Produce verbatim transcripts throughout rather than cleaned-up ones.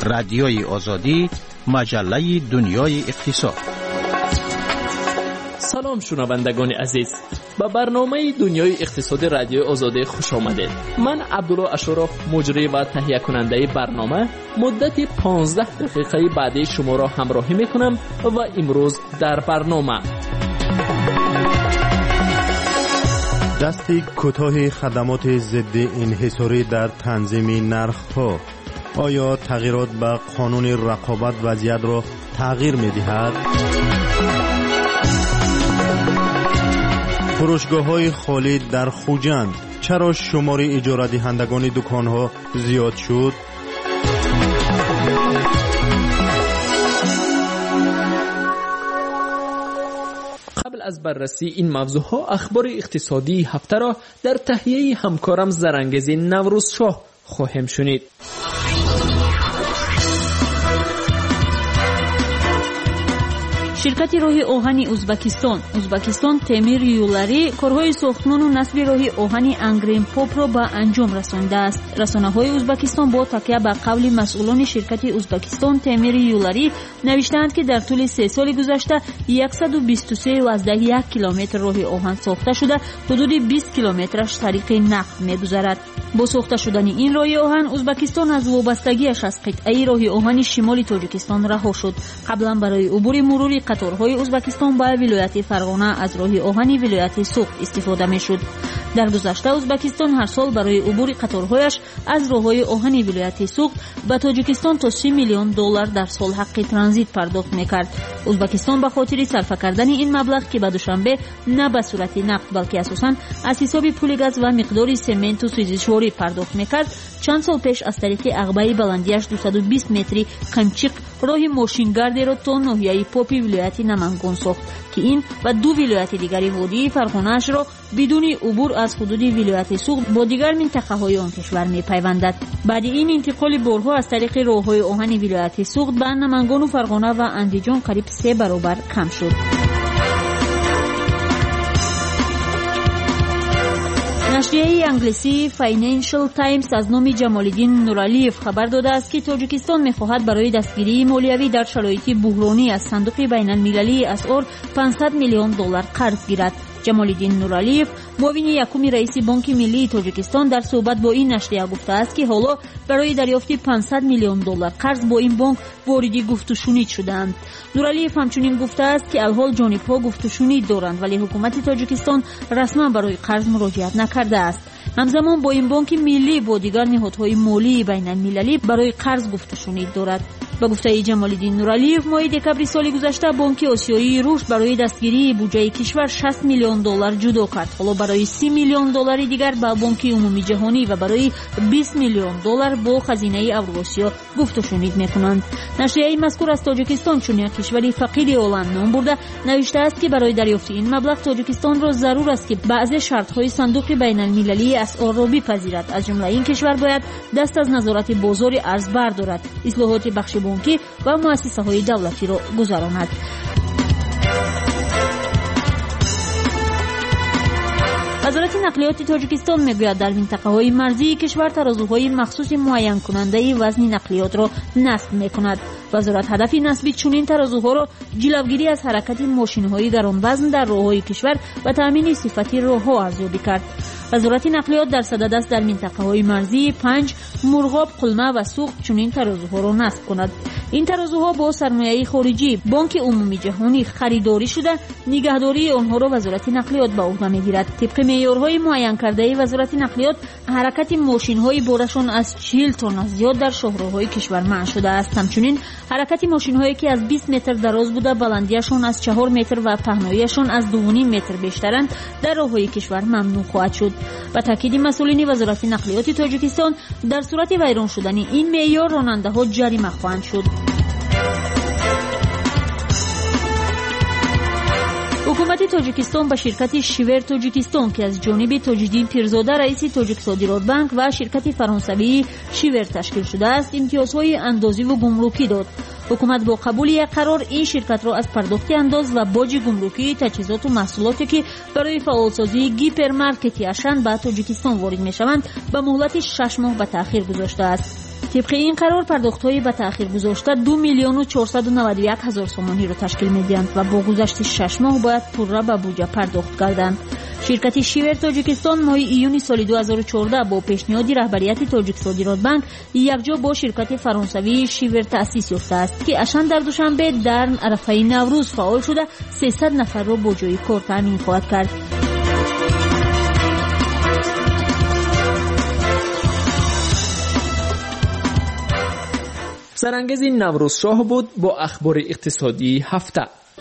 رادیوی آزادی، مجله دنیای اقتصاد. سلام شنوندگان عزیز، به برنامه دنیای اقتصاد رادیو آزادی خوش آمدید. من عبدالله اشرف، مجری و تهیه کننده برنامه، مدت پانزده دقیقه بعدی شما را همراهی میکنم و امروز در برنامه دستی کوتاه خدمات ضد انحصاری در تنظیم نرخ‌ها. آیا تغییرات به قانون رقابت وضعیت را تغییر می‌دهد؟ فروشگاه‌های خالی در خوجند، چرا شمار اجاره دهندگان دکان‌ها زیاد شد؟ قبل از بررسی این موضوعها اخبار اقتصادی هفته را در تهیه همکارم زرنگز نوروز شاه خواهیم شنید. شرکت راه آهن ازبکستان ازبکستان تعمیر یولری کارهای ساختمان و نصب راه آهن انگرین پاپ را به انجام رسانده است. رسانه‌های ازبکستان با تکیه به قول مسئولان شرکت ازبکستان تعمیر یولری نوشتند که در طول سه سال گذشته صد و بیست و سه و یک کیلومتر راه آهن ساخته شده، حدود بیست کیلومترش طریق نفت می‌گذرد. با ساخته شدن این راه آهن ازبکستان از وابستگیش از قطعه راه آهن شمال تاجیکستان رها شد. قبلا برای عبور مروری قطارهای ازبکستان به ولایت فرغانه از راه آهن ولایت سوق استفاده می‌شد. در گذشته ازبکستان هر سال برای عبور قطارهایش از راههای آهن ولایت سوق به تاجیکستان تا سی میلیون دلار در سال حق ترانزیت پرداخت می‌کرد. ازبکستان به خاطر صرف کردن این مبلغ که به دوشنبه نه به صورت نقد بلکه اساساً از حساب پول گاز و مقدار سمنت و سوزشواری پرداخت می‌کرد، چند سال پیش از طریق عقبه بلندیش دویست و بیست متری قمچیق راه ماشینگردی را تا ناحیه پاپی ولایت نمنگان ساخت که این و دو ولایت دیگری وادی فرغانه‌اش را بدون عبور از حدود ولایت سوق با دیگر منطقه‌های آن کشور می‌پیوندد. بعد این انتقال بارها از طریق راه‌های آهن ولایت سوق به نمنگان و فرغانه و اندیجان قریب سه برابر کم شد. نشریه انگلیسی فاینانشل تایمز از نام جمال‌الدین نورعلیف خبر داده است که تاجیکستان می‌خواهد برای دستگیری مالیوی در شرایط بحرانی از صندوق بین‌المللی اسعار پانصد میلیون دلار قرض گیرد. جمال‌الدین نورعلیف معاون یکم رئیس بانک ملی تاجیکستان در صحبت با این نشریه گفته است که حالا برای دریافت پانصد میلیون دلار قرض با این بانک وارد گفت‌وشنید شدند. نورعلیف همچنین گفته است که الحال جانب‌ها گفت‌وشنید دارند ولی حکومت تاجیکستان رسما برای قرض مراجعت نکرده است. همزمان با این بانک ملی با دیگر نهادهای مالی بین‌المللی برای قرض گفت‌وشنید دارد. با گفته جمال‌الدین نورعلیف ماه دکمبر سال گذشته بانک آسیایی رشد برای دستگیری بودجه کشور شصت میلیون دلار جدا کرد. حالا برای سی میلیون دلار دیگر با بانک عمومی جهانی و برای بیست میلیون دلار با خزینه اوراسیا گفت‌وشنید می‌کنند. نشریه مذکور از تاجیکستان چون یک کشور فقیر عالم نام برده نوشته است که برای دریافت این مبلغ تاجیکستان را ضرور است که بعضی شرط‌های صندوق بین‌المللی اسعار را بپذیرد. از جمله این کشور باید دست از نظارت بازار ارز بردارد، اصلاحات بخش بانکی و مؤسسه‌های دولتی را گذراند. وزارت نقلیات تاجیکستان میگوید در منطقه‌های مرزی کشور ترازوهای مخصوص معین کننده وزن نقلیات را نصب می‌کند. وزارت هدف نصب چنین ترازوها را جلوگیری از حرکت ماشین‌های گران‌وزن در راه‌های کشور و تأمین صفت راه‌ها ارزیابی کرد. وزارت نقلیات در صدد است در منطقه‌های مرزی پنج، مرغاب، قلمه و سوق چنین ترازوها را نصب کند. این ترازوها با سرمایه خارجی بانک عمومی جهانی خریداری شده، نگهداری آنها را وزارت نقلیات به عهده می‌گیرد. طبق معیارهای معین کرده وزارت نقلیات حرکت ماشین‌های بارشان از چهل تن از زیاد در شاهراه‌های کشور منع شده است. همچنین حرکت ماشین‌هایی که از بیست متر دراز بوده بلندیشان از چهار متر و پهناییشان از دو و نیم متر بیشترند در راه‌های کشور ممنوع خواهد شد. با تاکید مسئولین وزارت نقلیات تاجیکستان در صورت ویران شدن این معیار راننده‌ها جریمه خواهند شد. حکومت تاجیکستان با شرکت شیور تاجیکستان که از جانب تاج‌الدین پیرزاده رئیس تاجیک صادرات بانک و شرکت فرانسوی شیور تشکیل شده است امتیازهای اندازی و گمرکی داد. حکومت با قبول یک قرار این شرکت را از پرداخت انداز و باج گمرکی تجهیزات و محصولاتی که برای فعالسازی گیپرمارکتی اشن به تاجیکستان وارد می‌شوند به مهلت شش ماه به تأخیر گذاشته است. طبق این قرار پرداخت‌های به تأخیر گذاشته دو میلیون و چهارصد و نود و یک هزار سومانی را تشکیل می‌دهند و با گذشت شش ماه باید پورا به بودجه پرداخت گردند. شرکت شیور تاجیکستان ماه ایون سال دو هزار و چهارده با پیشنهاد رهبریت تاجیک صادرات بانک یکجا با شرکت فرانسوی شیور تأسیس یافته است که اشن در دوشنبه در عرفه نوروز فعال شده سیصد نفر را با جای کار تامین خواهد کرد. سرانگیز نوروز شاه بود با اخبار اقتصادی هفته.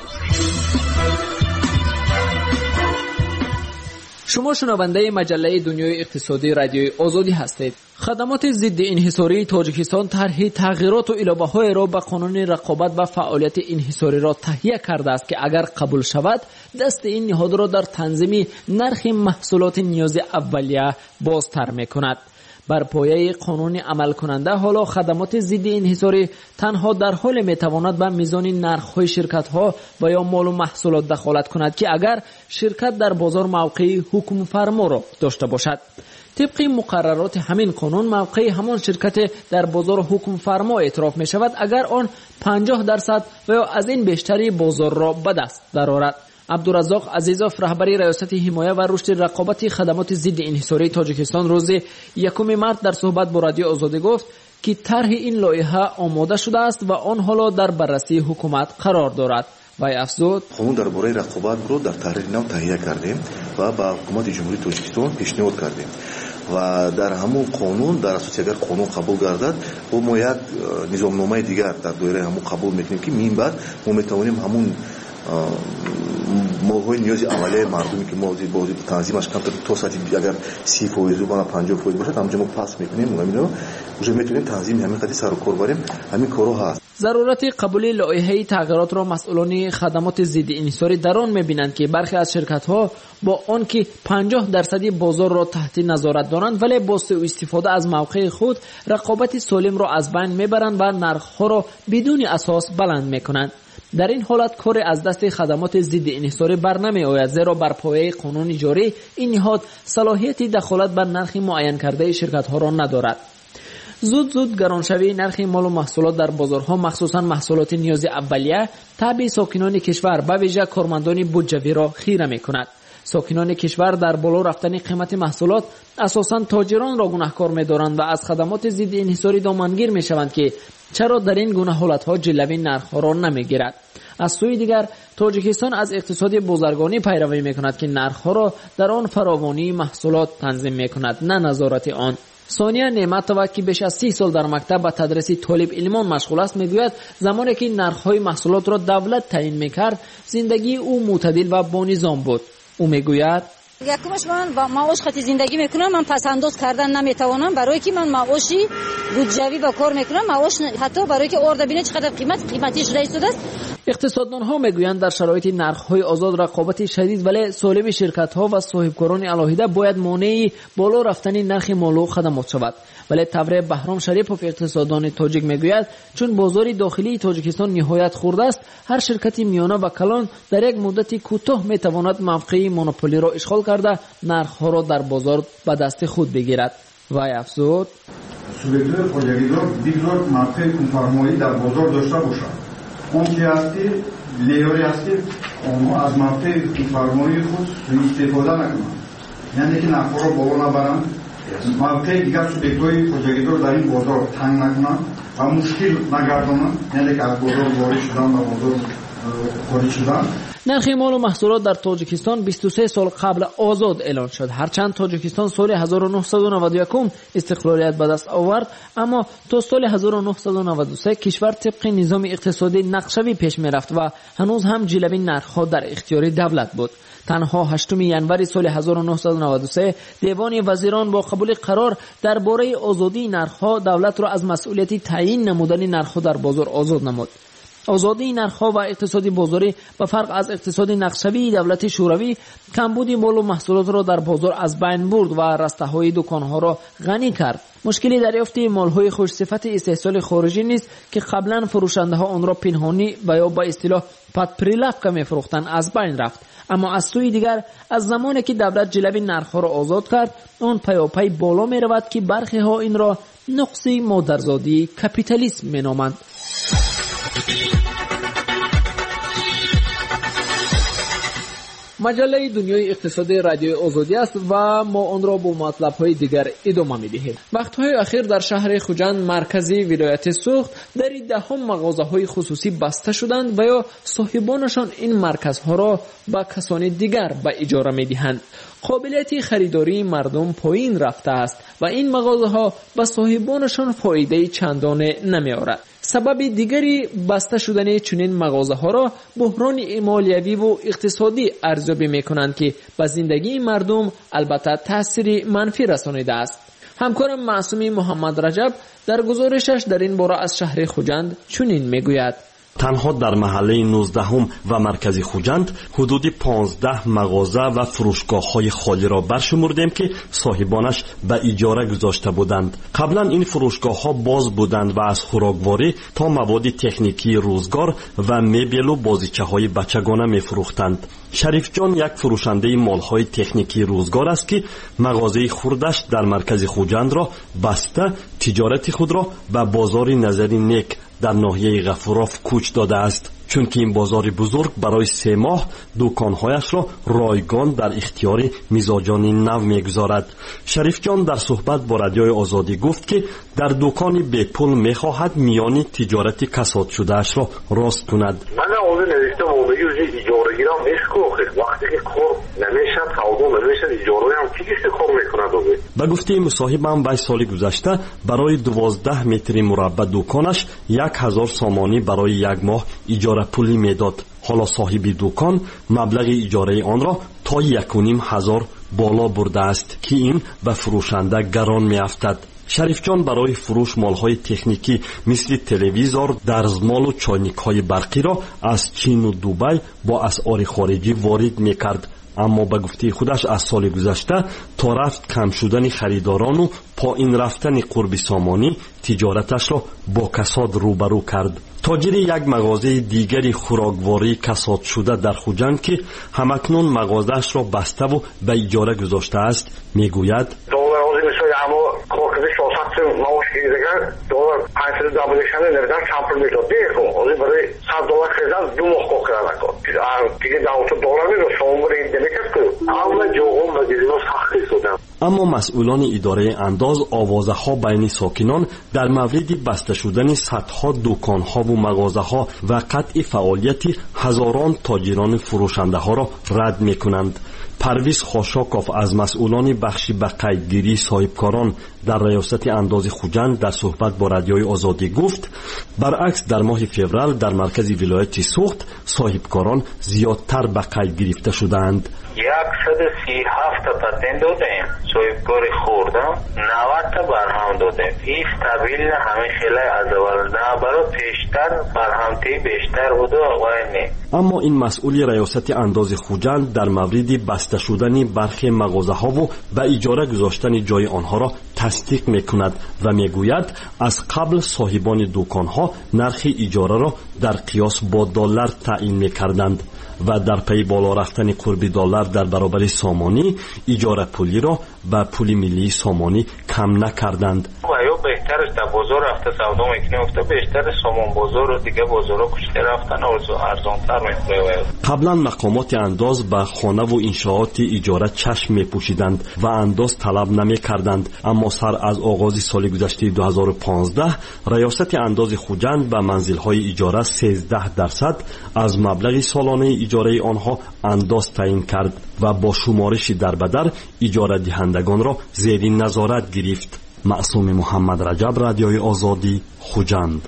شما شنونده مجله دنیای اقتصادی رادیوی آزادی هستید. خدمات ضد انحصاری تاجیکستان طرح تغییرات و اضافه‌های را به قانون رقابت و فعالیت انحصاری را تهیه کرده است که اگر قبول شود دست این نهاد را در تنظیم نرخ محصولات نیاز اولیه بازتر می‌کند. بر پایه قانون عمل کننده حالا خدمات ضد انحصاری تنها در حال میتواند به میزان نرخ‌های شرکت‌ها و یا مال و محصولات دخالت کند که اگر شرکت در بازار موقع حکم فرما را داشته باشد. طبق مقررات همین قانون موقع همان شرکت در بازار حکم فرما اعتراف می شود اگر آن پنجاه درصد و یا از این بیشتری بازار را به دست درآورد. عبدالرزاق عزیزوف رهبری ریاست حمایت و رشد رقابت خدمات ضد انحصاری تاجیکستان روز یکم مارس در صحبت با رادیو آزادی گفت که طرح این لایحه آماده شده است و آن حالا در بررسی حکومت قرار دارد. وی افزود قانون درباره رقابت رو در طرح نو تهیه کردیم و با حکومت جمهوری تاجیکستان پیشنهاد کردیم و در همون قانون در اساس اگر قانون قبول گردد و ما یک نظامنامه دیگر در دایره همون قبول میکنیم که این بعد ما میتوانیم همون مال‌های نیاز اولیه مردمی که ما بازی تنظیمش کم تا ساعتی اگر سی فیصد و پنجاه فیصد باشه همونجا ما پاس میکنیم و اینو уже میتونیم تنظیم همین قضیه سر و کار بریم. همین کارو هست. ضرورت قبول لایحه تغییرات را مسئولان خدمات ضد انحصاری در آن می‌بینند که برخی از شرکت‌ها با آنکه پنجاه درصدی بازار را تحت نظارت دارند ولی با سوء استفاده از موقع خود رقابت سالم را از بین میبرند و نرخ‌ها را بدون اساس بلند میکنند. در این حالت کار از دست خدمات ضد انحصاری برنمی آید زیرا بر پایه قانون جاری این نهاد صلاحیت دخالت بر نرخ معین کرده شرکت‌ها را ندارد. زود زود گرانشوی نرخ مال و محصولات در بازارها مخصوصا محصولات نیاز اولیه تبع ساکنان کشور به ویژه کارمندان بودجوی را خیره می‌کند. ساکنان کشور در بالا رفتن قیمت محصولات اساساً تاجران را گناهکار می‌دارند و از خدمات ضد انحصاری دامنگیر می‌شوند که چرا در این گونه حالت‌ها جلوی نرخ‌ها را نمی‌گیرد. از سوی دیگر تاجیکستان از اقتصاد بازرگانی پیروی می‌کند که نرخ‌ها را در آن فراوانی محصولات تنظیم می‌کند نه نظارت آن. ثانیه نعمت‌آور که بیش از سی سال در مکتب به تدریس طالب علمان مشغول است میگوید زمانی که نرخ‌های محصولات را دولت تعیین می‌کرد زندگی او معتدل و با نظام بود. او میگوید یکمش من با معاش خاطر زندگی میکنم، من پس انداز کردن نمیتوانم برای که من معاشی بودجوی با کار میکنم، معاش حتی برای که آورده بینه چقدر قیمت قیمتیش رئیس شده است. اقتصاددانها میگویند در شرایط نرخ‌های آزاد رقابت شدید ولی سالم شرکت‌ها و صاحبکاران علاهیده باید مانع بالا رفتن نرخ مال و خدمات شود. ولی تبر بهرام شریفوف اقتصاددان تاجیک میگوید چون بازار داخلی تاجیکستان نهایت خرد است هر شرکت میانه و کلان در یک مدت کوتاه میتواند موقع مونوپولی را اشغال کرده نرخ‌ها را در بازار به دست خود بگیرد. وی افزود سوبیکتور خودگیدار بگذار موقع کنفرمایی در بازار داشته باشد. اون که هستی لیوری هستی اونها از موقع کنفرمایی خود استفاده نکنند، یعنی که نرخ‌ها را بالا نبرند، موقع دیگر سوبیکتوری خودگیدار در این بازار تنگ نکنند و مشکل نگردانند، یعنی که از بازار وارد شدن و بازار خارج شدن. نرخ مال و محصولات در تاجیکستان بیست و سه سال قبل آزاد اعلان شد. هرچند تاجیکستان سال هزار و نهصد و نود و یک استقلالیت به دست آورد اما تا سال هزار و نهصد و نود و سه کشور طبق نظام اقتصادی نقشه‌ای پیش می‌رفت و هنوز هم جلوی نرخ‌ها در اختیار دولت بود. تنها هشتم ژانویه سال هزار و نهصد و نود و سه دیوان وزیران با قبول قرار درباره آزادی نرخ‌ها دولت را از مسئولیت تعیین نمودن نرخ‌ها در بازار آزاد نمود. آزادی نرخ‌ها و اقتصادی بازاری به فرق از اقتصاد نقشه‌ای دولت شوروی کمبود مال و محصولات را در بازار از بین برد و رسته‌های دکان‌ها را غنی کرد. مشکلی دریافت مال‌های خوش صفت استحصال خارجی نیست که قبلا فروشنده‌ها آن را پنهانی و یا به اصطلاح پاتپریلاکا می‌فروختند از بین رفت. اما از سوی دیگر از زمانی که دولت جلب نرخ‌ها را آزاد کرد آن پیاپی بالا می‌رود که برخی‌ها این را نقص مادرزادی کپیتالیسم می‌نامند. مجله دنیای اقتصاد رادیوی آزادی است و ما آن را با مطلب‌های دیگر ادامه می‌دهیم. وقت‌های اخیر در شهر خوجند مرکزی ولایت سوخت در دهم مغازه‌های خصوصی بسته شدند و یا صاحبانشان این مرکزها را به کسان دیگر به اجاره می‌دهند. قابلیت خریداری مردم پایین رفته است و این مغازه‌ها به صاحبانشان فایده چندانه نمی‌آورد. سبب دیگری بسته شدن چنین مغازه‌ها را بحران مالیوی و اقتصادی ارزیابی می‌کنند که به زندگی مردم البته تأثیر منفی رسانیده است. همکارم معصومی محمد رجب در گزارشش در این باره از شهر خوجند چنین می‌گوید: تنها در محله نوزدهم و مرکزی خوجند حدود پانزده مغازه و فروشگاه‌های خالی را برشمردیم که صاحبانش به اجاره گذاشته بودند. قبلا این فروشگاه‌ها باز بودند و از خوراکواری تا مواد تکنیکی روزگار و مبل و بازیچه‌های بچگانه می‌فروختند. شریف جان یک فروشنده مال‌های تکنیکی روزگار است که مغازه خردش در مرکز خوجند را بسته تجارت خود را به بازار نظری نیک در ناحیه غفوراف کوچ داده است، چون که این بازار بزرگ برای سه ماه دکانهایش را رایگان در اختیار میزاجان نو میگذارد. شریف جان در صحبت با رادیوی آزادی گفت که در دکانی به پول میخواهد میانی تجارت کساد شدهش را راست کند. من اون نوشتم اومدی وجه اجاره گیرم اشکو وقتی که کار نمیشد خودم نمیشد اجاره هم چیزی کار میکند. به گفته مصاحبم وی سال گذشته برای دوازده متر مربع دکانش یک هزار سامانی برای یک ماه اجاره پولی میداد. حالا صاحب دکان مبلغ اجاره آن را تا یک و نیم هزار بالا برده است که این به فروشنده گران میافتد. شریف جان برای فروش مالهای تکنیکی مثل تلویزور، دستمال و چاینک‌های برقی را از چین و دبی با اسعار خارجی وارد میکرد. اما به گفته خودش از سال گذشته تا رفت کم شدن خریداران و پایین رفتن قرب سامانی تجارتش را با کساد روبرو کرد. تاجر یک مغازه دیگری خوراکواری کساد شده در خوجند که همکنون مغازه‌اش را بسته و به اجاره گذاشته است میگوید: معاش گیرگان دلار پنجصد دابلشان نمیدن کمپر میداد دیگه اولی برای صد دلار خریدن دو ماه کار کردن کن دیگه دوت دلار میداد شما برای این دمیکت کن اما جوغم و دیدیم سختی شدن. اما مسئولان اداره انداز آوازه ها بین ساکنان در مورد بسته شدن صدها دکان ها و مغازه ها و قطع فعالیت هزاران تاجران فروشنده ها را رد می کنند. پرویز خاشاکوف از مسئولان بخشی به قیدگیری صاحبکاران در ریاست انداز خوجند در صحبت با رادیوی آزادی گفت: برعکس در ماه فوریه در مرکز ولایت سوخت صاحبکاران زیادتر به قید گرفته شدند. صد و سی و هفت تا پتن دادیم، صاحبکار خوردم نود تا برهم دادیم. این طبیل همه خیلی از اول نه برای پیشتر برهمتی بیشتر بوده آقای نه. اما این مسئول ریاست انداز خوجند در مورد بسته شدن برخی مغازه ها و به اجاره گذاشتن جای آنها را تصدیق میکند و میگوید از قبل صاحبان دکان ها نرخ اجاره را در قیاس با دلار تعیین میکردند و در پی بالا رفتن قرب دلار در برابر سامانی اجاره پولی را به پول ملی سامانی کم نکردند. آیا بهترش در بازار رفته سودا میکنه افته بیشتر سامان بازار و دیگه بازارها کوچکتر رفتن ارزانتر میکنه. قبلا مقامات انداز به خانه و انشاءات اجاره چشم میپوشیدند و انداز طلب نمیکردند، اما سر از آغاز سال گذشته دو هزار و پانزده ریاست انداز خوجند به منزل‌های اجاره سیزده درصد از مبلغ سالانه اجاره آنها انداز تعیین کرد و با شمارش در بدر اجاره دهندگان را زیر نظارت گرفت. معصوم محمد رجب، رادیوی آزادی، خوجند.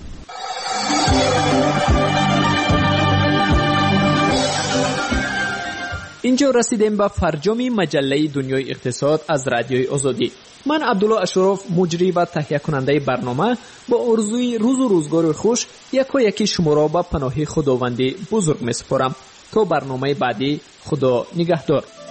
اینجا رسیدیم به فرجام مجله دنیای اقتصاد از رادیوی آزادی. من عبدالله اشرف، مجری و تهیه کننده برنامه، با آرزوی روز و روزگار خوش یک و یکی شما را به پناه خداوند بزرگ می سپارم. تا برنامه بعدی، خدا نگهدار.